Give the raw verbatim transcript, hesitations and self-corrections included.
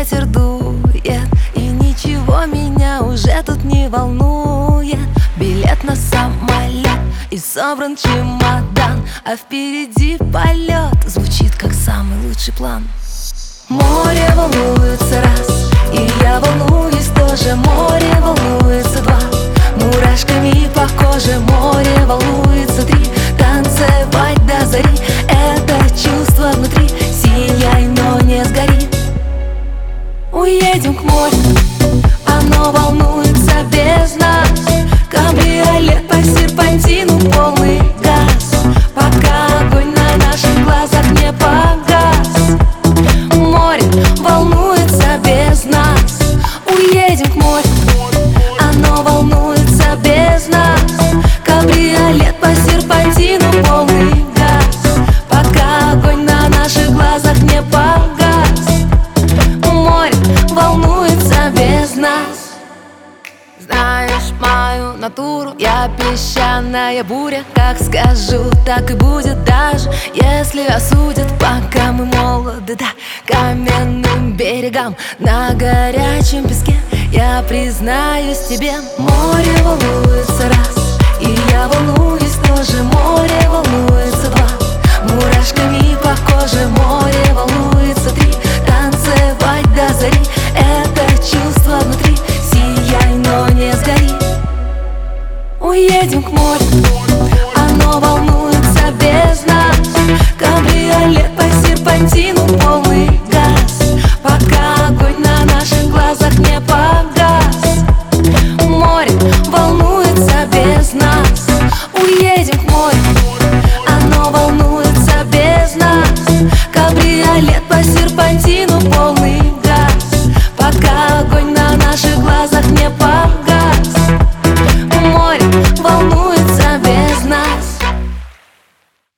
ветер дует, и ничего меня уже тут не волнует. Билет на самолет и собран чемодан, а впереди полет звучит как самый лучший план. Море волнуется раз, и я волнуюсь тоже. Море волнуется два, мурашками по коже. Море волнуется три, танцевать до зари. Это чувство внутри, сияй, но не сгори. Уедем к морю, оно волнуется без нас. Кабриолет по серпантину, полный газ, пока огонь на наших глазах не погас. Море волнуется без нас. Уедем к морю, оно волнуется без нас. Кабриолет по серпантину, полный газ, пока огонь на наших глазах не погас. Море волнуется без нас. Знаешь мою натуру, я песчаная буря. Как скажу, так и будет, даже если осудят. Пока мы молоды, да, каменным берегам на горячем песке, я признаюсь тебе. Море волнуется раз, и я волнуюсь тоже. Море волнуется два, мурашками по коже. Море волнуется три, танцевать до зари. Это чувство внутри, сияй, но не сгори. Уедем к морю, оно волнуется без нас. Кабриолет по серпантину, полный газ, пока огонь на наших глазах не погас.